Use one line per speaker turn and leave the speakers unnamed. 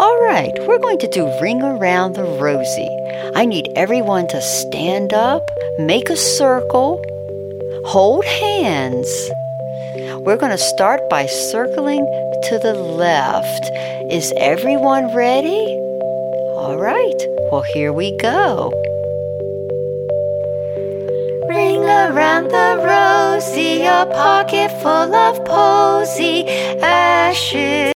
All right, we're going to do Ring Around the Rosie. I need everyone to stand up, make a circle, hold hands. We're going to start by circling to the left. Is everyone ready? All right, well, here we go. Ring around the rosy, a pocket full of posy ashes.